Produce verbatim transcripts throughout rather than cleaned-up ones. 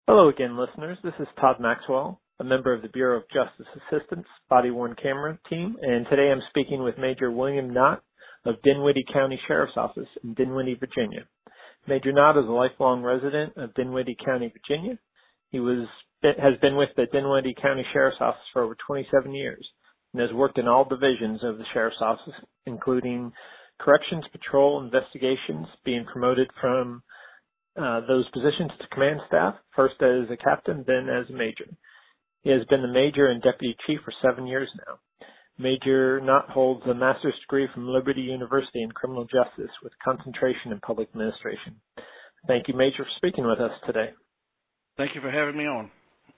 Hello again, listeners. This is Todd Maxwell, a member of the Bureau of Justice Assistance Body-Worn Camera Team, and today I'm speaking with Major William Knott of Dinwiddie County Sheriff's Office in Dinwiddie, Virginia. Major Knott is a lifelong resident of Dinwiddie County, Virginia. He was has been with the Dinwiddie County Sheriff's Office for over twenty-seven years and has worked in all divisions of the Sheriff's Office, including corrections, patrol, investigations, being promoted from Uh, those positions to command staff, first as a captain, then as a major. He has been the major and deputy chief for seven years now. Major Knott holds a master's degree from Liberty University in criminal justice with concentration in public administration. Thank you, Major, for speaking with us today. Thank you for having me on.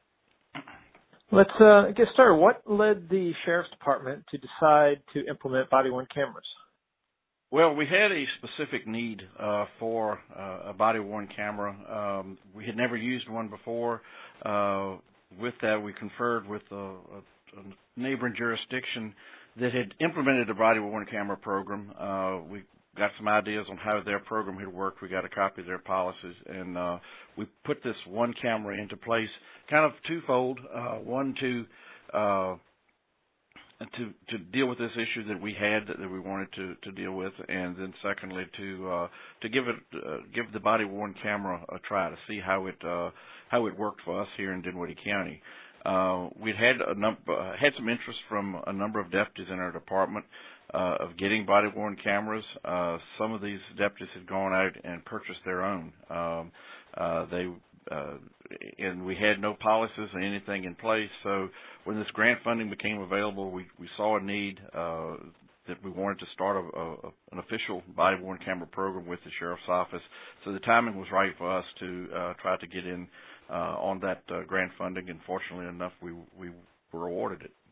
Let's uh, get started. What led the Sheriff's Department to decide to implement body-worn cameras? Well, we had a specific need uh, for uh, a body-worn camera. Um, we had never used one before. Uh, with that, we conferred with a, a, a neighboring jurisdiction that had implemented a body-worn camera program. Uh, we got some ideas on how their program had worked. We got a copy of their policies, and uh, we put this one camera into place, kind of twofold. Uh, one to uh, To, to deal with this issue that we had that, that we wanted to, to deal with, and then secondly to uh, to give it uh, give the body worn camera a try to see how it uh, how it worked for us here in Dinwiddie County. Uh, we'd had a num- uh, had some interest from a number of deputies in our department uh, of getting body worn cameras. Uh, some of these deputies had gone out and purchased their own. Um, uh, they Uh, and we had no policies or anything in place. So when this grant funding became available, we, we saw a need uh, that we wanted to start a, a, an official body-worn camera program with the Sheriff's Office. So the timing was right for us to uh, try to get in uh, on that uh, grant funding, and fortunately enough, we, we were awarded it.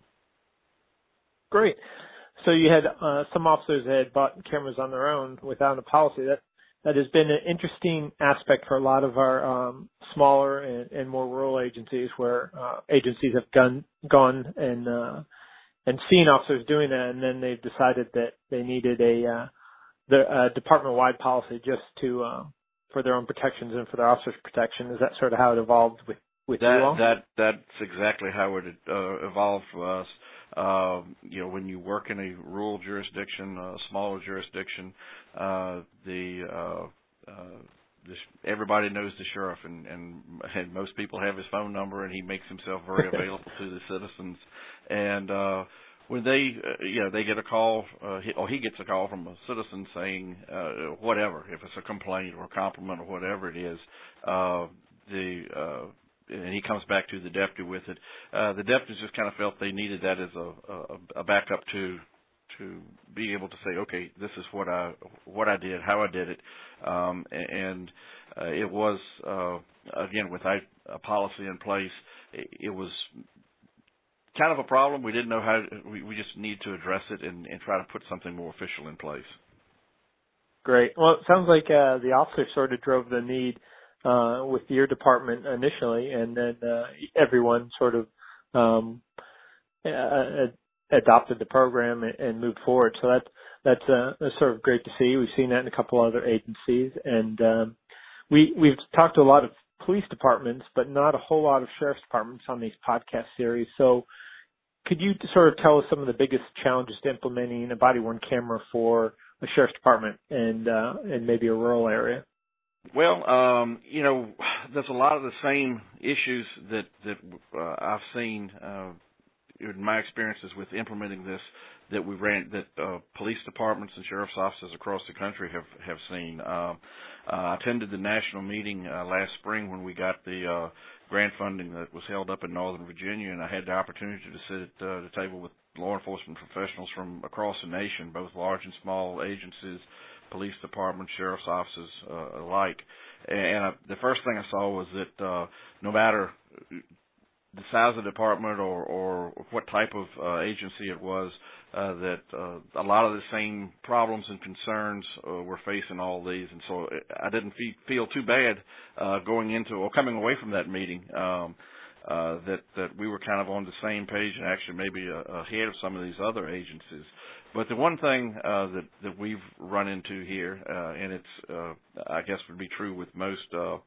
Great. So you had uh, some officers that had bought cameras on their own without a policy. That That has been an interesting aspect for a lot of our um, smaller and, and more rural agencies, where uh, agencies have gone, gone and uh, and seen officers doing that, and then they've decided that they needed a uh, the uh, department-wide policy just to uh, for their own protections and for their officers' protection. Is that sort of how it evolved with with that, you all? That that's exactly how it uh, evolved for us. Uh, you know, when you work in a rural jurisdiction, a smaller jurisdiction, uh, the, uh, uh, the everybody knows the sheriff, and, and, and most people have his phone number, and he makes himself very available to the citizens. And uh, when they, uh, you know, they get a call, uh, he, or he gets a call from a citizen saying uh, whatever, if it's a complaint or a compliment or whatever it is, uh, the uh, and he comes back to the deputy with it. Uh, the deputies just kind of felt they needed that as a, a, a backup to to be able to say, okay, this is what I what I did, how I did it, um, and uh, it was uh, again without a policy in place, it, it was kind of a problem. We didn't know how. We, we just need to address it and, and try to put something more official in place. Great. Well, it sounds like uh, the officer sort of drove the need Uh, with your department initially, and then uh, everyone sort of um, uh, adopted the program and, and moved forward. So that's that's, uh, that's sort of great to see. We've seen that in a couple other agencies, and um, we we've talked to a lot of police departments, but not a whole lot of sheriff's departments on these podcast series. So could you sort of tell us some of the biggest challenges to implementing a body-worn camera for a sheriff's department and uh, and maybe a rural area? Well, um, you know, there's a lot of the same issues that that uh, I've seen uh, in my experiences with implementing this that we ran that uh, police departments and sheriff's offices across the country have have seen. Uh, uh, I attended the national meeting uh, last spring when we got the uh, grant funding that was held up in Northern Virginia, and I had the opportunity to sit at uh, the table with law enforcement professionals from across the nation, both large and small agencies, police departments, sheriff's offices uh, alike. And uh, the first thing I saw was that uh, no matter the size of the department or, or what type of uh, agency it was, uh, that uh, a lot of the same problems and concerns uh, were facing all these. And so I didn't fe feel too bad uh, going into or coming away from that meeting. Um, Uh, that that we were kind of on the same page and actually maybe uh, ahead of some of these other agencies. But the one thing uh, that that we've run into here, uh, and it's uh, I guess would be true with most uh,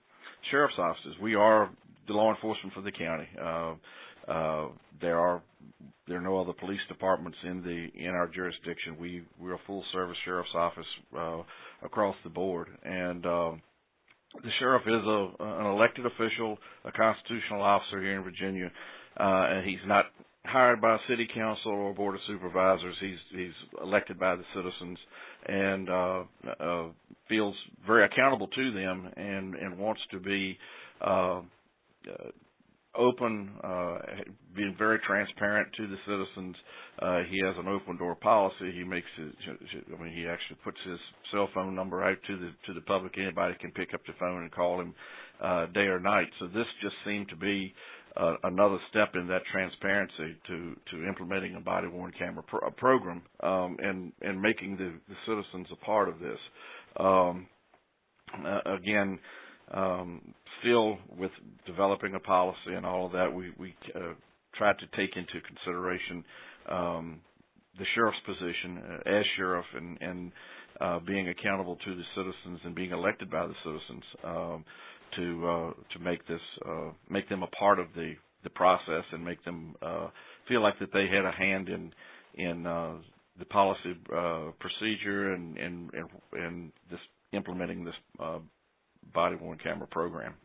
sheriff's offices. We are the law enforcement for the county. Uh, uh, there are there are no other police departments in the in our jurisdiction. We we're a full service sheriff's office uh, across the board, and uh, the sheriff is a an elected official, a constitutional officer here in Virginia, uh, and he's not hired by a city council or board of supervisors. He's he's elected by the citizens, and uh, uh, feels very accountable to them, and and wants to be uh, uh, open, uh, being very transparent to the citizens. Uh, he has an open door policy. He makes his, I mean, he actually puts his cell phone number out to the to the public. Anybody can pick up the phone and call him uh, day or night. So this just seemed to be Uh, another step in that transparency to, to implementing a body-worn camera pro program um, and, and making the, the citizens a part of this. Um, uh, again, um, still with developing a policy and all of that, we, we uh, tried to take into consideration um, the sheriff's position uh, as sheriff and, and uh, being accountable to the citizens and being elected by the citizens. Um, to uh, to make this uh, make them a part of the the process and make them uh, feel like that they had a hand in in uh, the policy uh, procedure and and and, and this implementing this uh, body-worn camera program.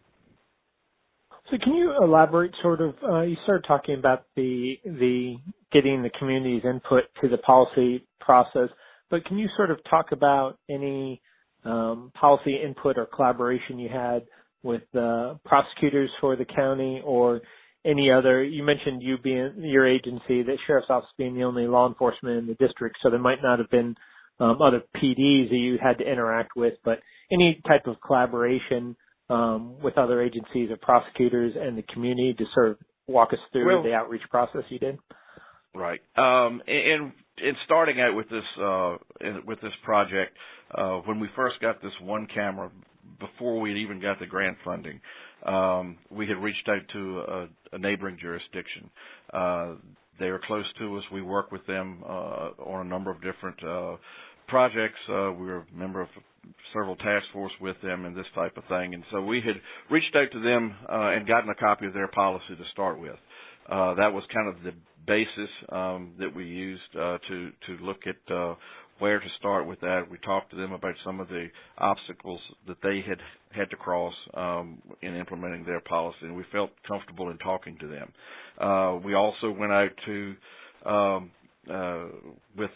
So can you elaborate sort of, uh, you started talking about the the getting the community's input to the policy process, but can you sort of talk about any um, policy input or collaboration you had with uh, prosecutors for the county or any other? You mentioned you being your agency, the sheriff's office being the only law enforcement in the district, so there might not have been um, other P Ds that you had to interact with, but any type of collaboration um, with other agencies or prosecutors and the community to sort of walk us through well, the outreach process you did? Right. Um, and, and starting out with this uh, with this project, uh, when we first got this one camera, before we had even got the grant funding, um, we had reached out to a, a neighboring jurisdiction. Uh, they are close to us. We work with them uh, on a number of different uh, projects. Uh, we were a member of several task force with them and this type of thing. And so we had reached out to them uh, and gotten a copy of their policy to start with. Uh, that was kind of the basis um, that we used uh, to, to look at uh, where to start with that. We talked to them about some of the obstacles that they had had to cross um, in implementing their policy, and we felt comfortable in talking to them. Uh, we also went out to um, uh, with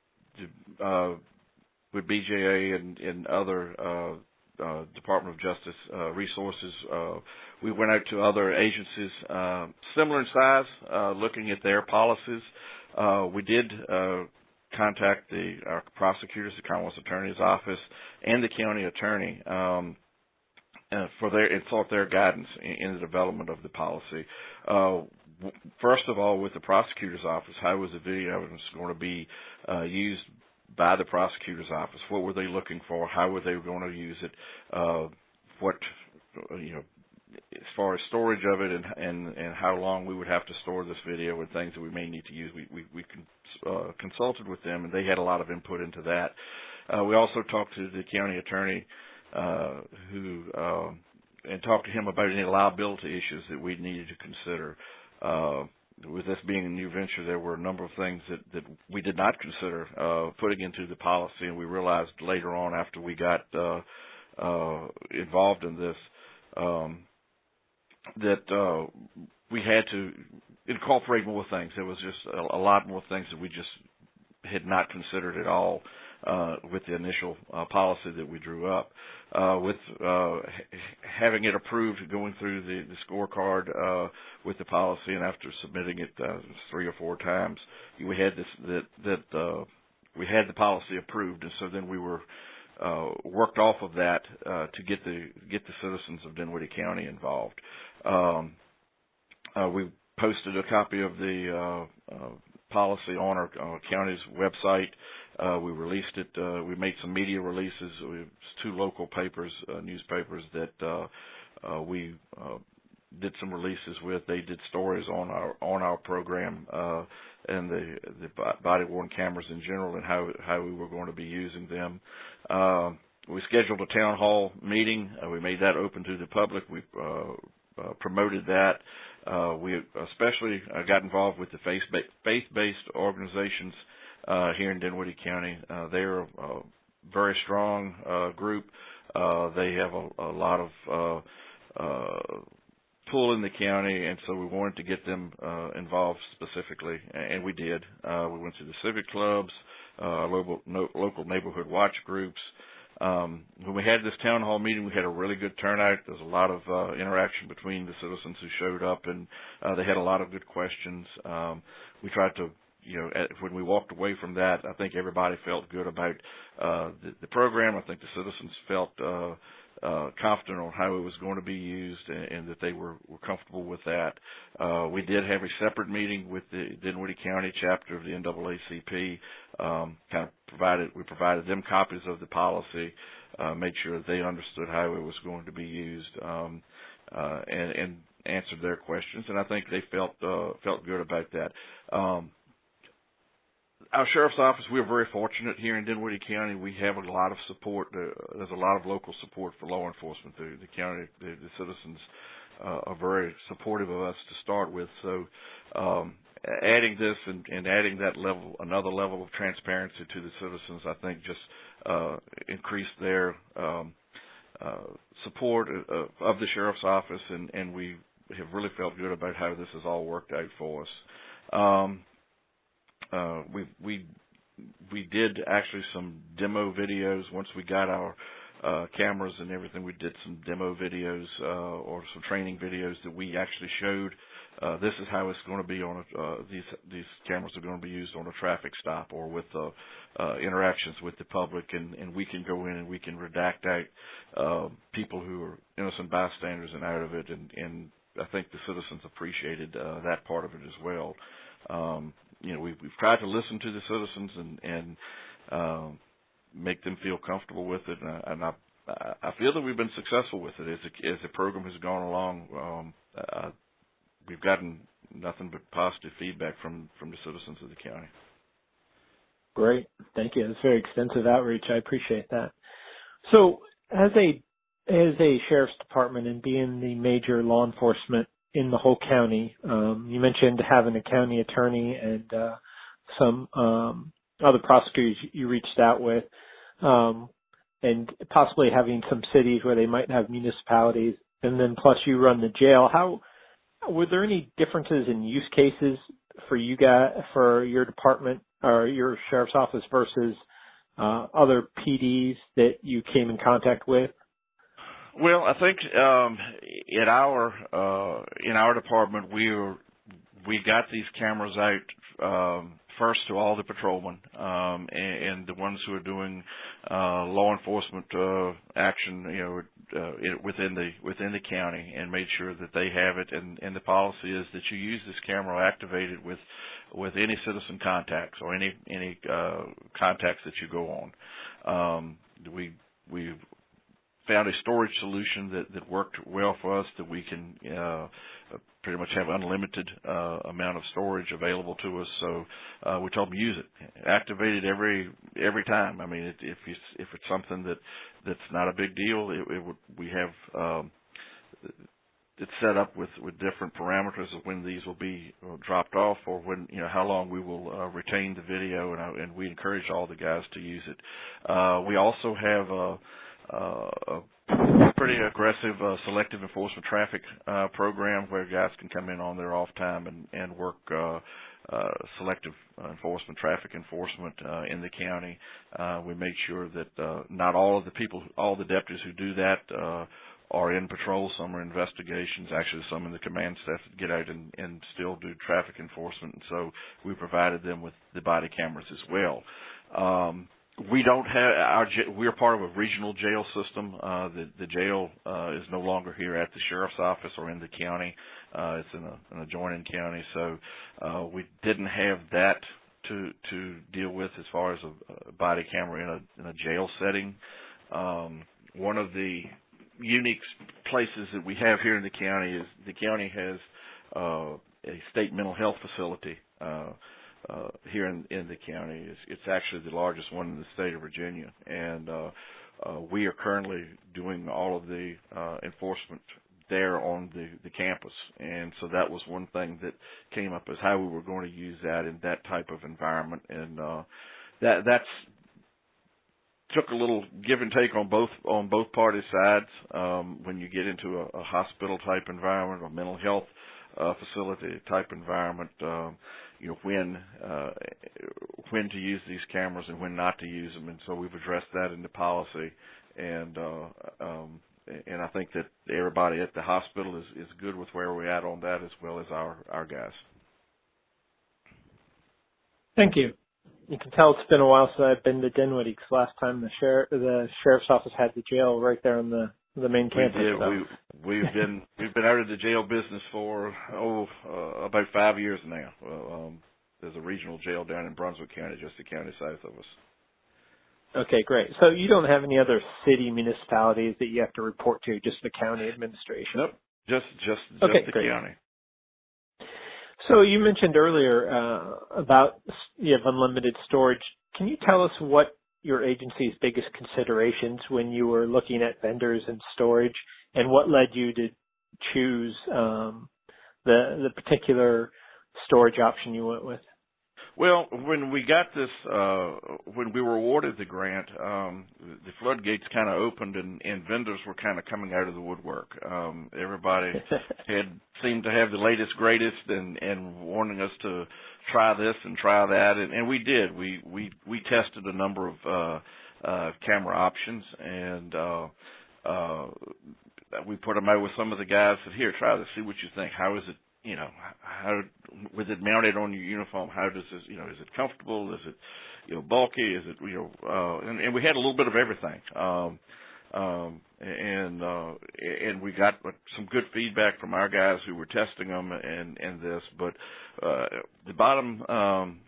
uh, with B J A and, and other uh, uh, Department of Justice uh, resources. Uh, we went out to other agencies uh, similar in size, uh, looking at their policies. Uh, we did Uh, contact the our prosecutors, the Commonwealth Attorney's Office, and the county attorney um, uh, for their and sought their guidance in, in the development of the policy. Uh, first of all, with the prosecutor's office, how was the video evidence going to be uh, used by the prosecutor's office? What were they looking for? How were they going to use it? Uh, what you know, as far as storage of it and, and, and how long we would have to store this video and things that we may need to use. We, we, we con, uh, consulted with them, and they had a lot of input into that. Uh, we also talked to the county attorney uh, who uh, and talked to him about any liability issues that we needed to consider. Uh, with this being a new venture, there were a number of things that, that we did not consider uh, putting into the policy, and we realized later on after we got uh, uh, involved in this um, that uh, we had to incorporate more things. There was just a, a lot more things that we just had not considered at all uh, with the initial uh, policy that we drew up. Uh, with uh, having it approved, going through the, the scorecard uh, with the policy, and after submitting it uh, three or four times, we had this that that uh, we had the policy approved, and so then we were uh, worked off of that uh, to get the get the citizens of Dinwiddie County involved. Um, uh, we posted a copy of the uh, uh, policy on our uh, county's website. Uh, we released it. Uh, we made some media releases. We have two local papers, uh, newspapers that uh, uh, we uh, did some releases with. They did stories on our on our program uh, and the the body-worn cameras in general and how how we were going to be using them. Uh, we scheduled a town hall meeting. Uh, we made that open to the public. We uh, uh, promoted that. Uh, we especially uh, got involved with the faith-ba- faith-based organizations uh, here in Dinwiddie County. Uh, they're a very strong uh, group. Uh, they have a, a lot of uh, uh, pull in the county, and so we wanted to get them uh, involved specifically, and we did. Uh, we went to the civic clubs, uh, local, no, local neighborhood watch groups. Um, when we had this town hall meeting, we had a really good turnout. There was a lot of uh, interaction between the citizens who showed up, and uh, they had a lot of good questions. Um, we tried to, you know, at, when we walked away from that, I think everybody felt good about uh, the, the program. I think the citizens felt uh, uh, confident on how it was going to be used, and, and that they were, were comfortable with that. Uh, we did have a separate meeting with the Dinwiddie County chapter of the N double A C P. Um, kind of provided, we provided them copies of the policy, uh, made sure that they understood how it was going to be used, um, uh, and, and answered their questions. And I think they felt uh, felt good about that. Um, Our sheriff's office, we're very fortunate here in Dinwiddie County. We have a lot of support. Uh, there's a lot of local support for law enforcement. The, the county, the, the citizens uh, are very supportive of us to start with. So um, adding this and, and adding that level, another level of transparency to the citizens, I think just uh, increased their um, uh, support uh, of the sheriff's office, and, and we have really felt good about how this has all worked out for us. Um, Uh, we we we did actually some demo videos once we got our uh, cameras and everything. We did some demo videos uh, or some training videos that we actually showed. Uh, this is how it's going to be on a, uh, these these cameras are going to be used on a traffic stop or with uh, uh, interactions with the public, and, and we can go in and we can redact out uh, people who are innocent bystanders and out of it, and, and I think the citizens appreciated uh, that part of it as well. Um, You know, we've, we've tried to listen to the citizens and, and uh, make them feel comfortable with it, and, I, and I, I feel that we've been successful with it as the, as the program has gone along. Um, uh, we've gotten nothing but positive feedback from, from the citizens of the county. Great, thank you. That's very extensive outreach. I appreciate that. So, as a as a sheriff's department and being the major law enforcement in the whole county, um, you mentioned having a county attorney and uh, some um, other prosecutors you reached out with, um, and possibly having some cities where they might have municipalities, and then plus you run the jail. How were there any differences in use cases for you guys, for your department or your sheriff's office versus uh, other P Ds that you came in contact with? Well, I think um, in our uh, in our department, we were, we got these cameras out um, first to all the patrolmen um, and, and the ones who are doing uh, law enforcement uh, action, you know, uh, it, within the within the county, and made sure that they have it. And, and the policy is that you use this camera activated with with any citizen contacts or any any uh, contacts that you go on. Um, we we. found a storage solution that, that worked well for us, that we can uh, pretty much have unlimited uh, amount of storage available to us. So uh, we told them to use it, activate it every every time. I mean, it, if you, if it's something that that's not a big deal, it, it would, we have um, it's set up with with different parameters of when these will be dropped off, or when, you know, how long we will uh, retain the video, and, I, and we encourage all the guys to use it. Uh, we also have a Uh, a pretty aggressive uh, selective enforcement traffic uh, program where guys can come in on their off time and, and work uh, uh, selective enforcement, traffic enforcement uh, in the county. Uh, we make sure that uh, not all of the people, all the deputies who do that uh, are in patrol. Some are investigations. Actually, some in the command staff that get out and, and still do traffic enforcement. And so we provided them with the body cameras as well. Um, We don't have our. We're part of a regional jail system. Uh, the the jail uh, is no longer here at the sheriff's office or in the county. Uh, it's in a, an adjoining county, so uh, we didn't have that to to deal with as far as a, a body camera in a in a jail setting. Um, one of the unique places that we have here in the county is the county has uh, a state mental health facility. Uh, Uh, here in, in the county. It's, it's actually the largest one in the state of Virginia, and uh, uh, we are currently doing all of the uh, enforcement there on the, the campus. And so that was one thing that came up, is how we were going to use that in that type of environment. And uh, that that's took a little give and take on both on both parties' sides. Um, when you get into a, a hospital type environment or mental health uh, facility type environment, um, you know, when uh, when to use these cameras and when not to use them. And so we've addressed that in the policy. And uh, um, and I think that everybody at the hospital is, is good with where we're at on that, as well as our, our guys. Thank you. You can tell it's been a while since I've been to Dinwiddie, because last time the, sheriff, the sheriff's office had the jail right there on the, the main campus. We did. So. We, we've been we've been out of the jail business for oh uh, about five years now. Well, um, there's a regional jail down in Brunswick County, just a county south of us. Okay, great. So you don't have any other city municipalities that you have to report to, just the county administration? Nope, just just just okay, the great. county. So you mentioned earlier uh, about you have unlimited storage. Can you tell us what your agency's biggest considerations when you were looking at vendors and storage, and what led you to choose um, the the particular storage option you went with? Well, when we got this, uh, when we were awarded the grant, um, the floodgates kind of opened, and, and vendors were kind of coming out of the woodwork. Um, everybody had seemed to have the latest, greatest, and, and wanting us to try this and try that, and, and we did. We we we tested a number of uh, uh, camera options, and uh, uh, we put them out with some of the guys. Said, "Here, try this. See what you think. How is it? You know, how with it mounted on your uniform? How does this? You know, is it comfortable? Is it, you know, bulky? Is it, you know?" Uh, and, and we had a little bit of everything, um, um, and uh, and we got some good feedback from our guys who were testing them and and this. But uh, the bottom um,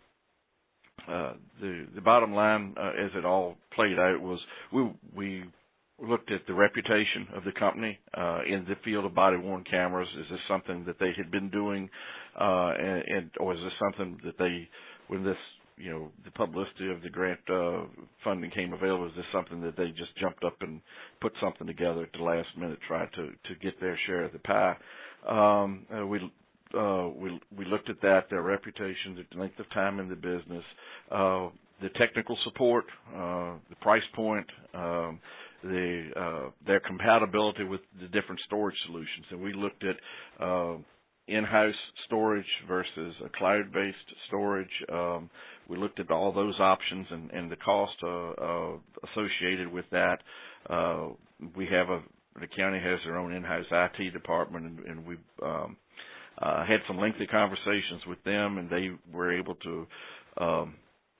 uh, the the bottom line, uh, as it all played out, was we we. looked at the reputation of the company uh, in the field of body-worn cameras. Is this something that they had been doing, uh, and, and or is this something that they, when this, you know, the publicity of the grant uh, funding came available, is this something that they just jumped up and put something together at the last minute, tried to to get their share of the pie? Um, uh, we. Uh, we we looked at that, their reputation, the length of time in the business, uh, the technical support, uh, the price point, um, the uh, their compatibility with the different storage solutions. And we looked at uh, in-house storage versus a cloud-based storage. Um, we looked at all those options and, and the cost uh, uh, associated with that. Uh, we have a the county has their own in-house I T department, and, and we um, uh, had some lengthy conversations with them, and they were able to um,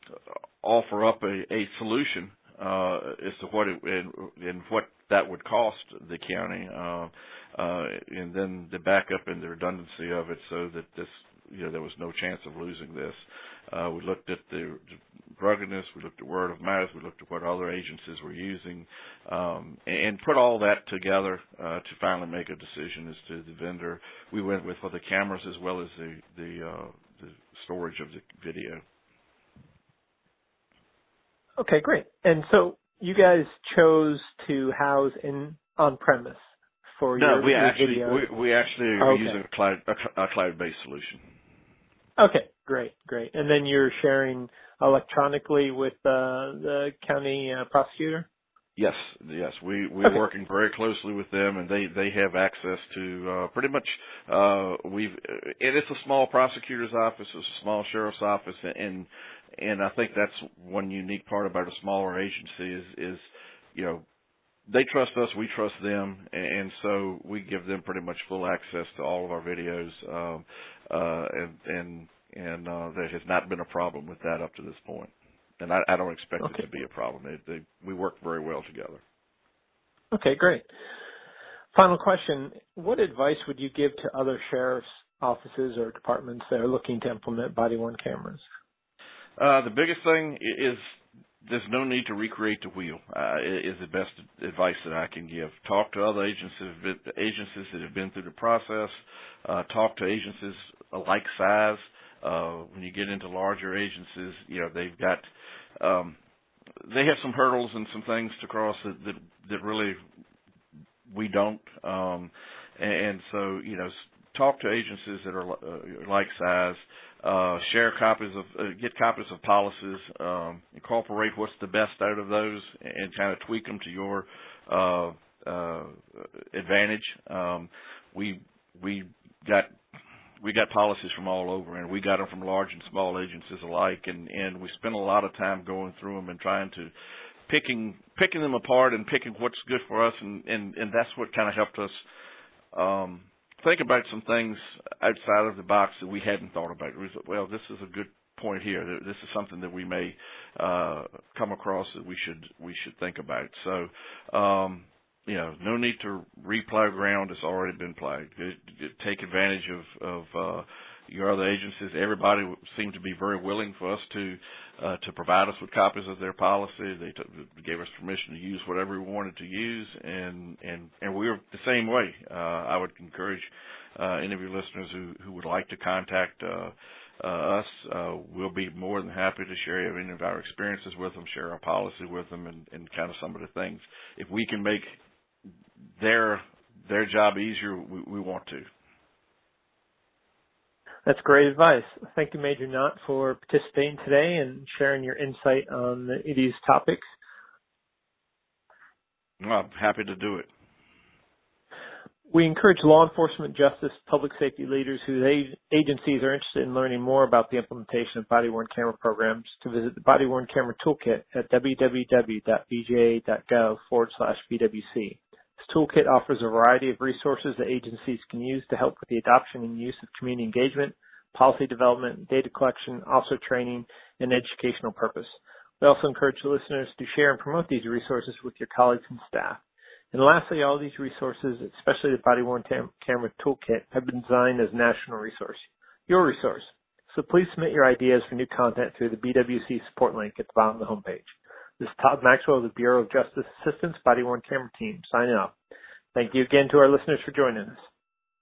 offer up a, a solution uh, as to what it and, and what that would cost the county, uh, uh, and then the backup and the redundancy of it, so that this, you know, there was no chance of losing this. Uh, we looked at the ruggedness, we looked at word of mouth, we looked at what other agencies were using, um, and put all that together uh, to finally make a decision as to the vendor we went with for the cameras as well as the the, uh, the storage of the video. Okay, great. And so you guys chose to house in on-premise for no, your, we your actually videos? we, we actually are okay. using a cloud a, a cloud-based solution. Okay, great, great. And then you're sharing electronically with uh, the county uh, prosecutor? Yes, yes, we we're okay. working very closely with them, and they they have access to uh, pretty much. Uh, we've and it's a small prosecutor's office, it's a small sheriff's office, and and I think that's one unique part about a smaller agency is is you know they trust us, we trust them, and so we give them pretty much full access to all of our videos, um, uh, and and and uh, there has not been a problem with that up to this point. And I, I don't expect okay. it to be a problem. They, they, we work very well together. Okay, great. Final question. What advice would you give to other sheriff's offices or departments that are looking to implement body-worn cameras? Uh, the biggest thing is there's no need to recreate the wheel, uh, is the best advice that I can give. Talk to other agencies, agencies that have been through the process. Uh, talk to agencies like size. Uh, when you get into larger agencies, you know, they've got um, they have some hurdles and some things to cross that that, that really we don't. Um, and, and so, you know, talk to agencies that are uh, like size. Uh, share copies of, uh, get copies of policies, um, incorporate what's the best out of those, and kind of tweak them to your uh, uh, advantage. Um, we we got we got policies from all over, and we got them from large and small agencies alike, and and we spent a lot of time going through them and trying to picking picking them apart and picking what's good for us, and and and that's what kind of helped us Um, think about some things outside of the box that we hadn't thought about. We thought, well, this is a good point here. This is something that we may uh, come across that we should we should think about. So, um, you know, no need to replow ground that's already been plowed. Take advantage of, of uh, your other agencies. Everybody seemed to be very willing for us to uh, to provide us with copies of their policy. They t gave us permission to use whatever we wanted to use, and and and we were the same way. Uh, I would encourage uh, any of your listeners who who would like to contact uh, uh, us. Uh, we'll be more than happy to share any of our experiences with them, share our policy with them, and, and kind of some of the things. If we can make their their job easier, we, we want to. That's great advice. Thank you, Major Knott, for participating today and sharing your insight on the, these topics. Well, I'm happy to do it. We encourage law enforcement, justice, public safety leaders whose agencies are interested in learning more about the implementation of body-worn camera programs to visit the Body-Worn Camera Toolkit at w w w dot b j a dot gov forward slash B W C. This toolkit offers a variety of resources that agencies can use to help with the adoption and use of community engagement, policy development, data collection, also training, and educational purpose. We also encourage listeners to share and promote these resources with your colleagues and staff. And lastly, all these resources, especially the Body-Worn Camera Toolkit, have been designed as a national resource, your resource. So please submit your ideas for new content through the B W C support link at the bottom of the homepage. This is Todd Maxwell of the Bureau of Justice Assistance Body-Worn Camera Team signing off. Thank you again to our listeners for joining us.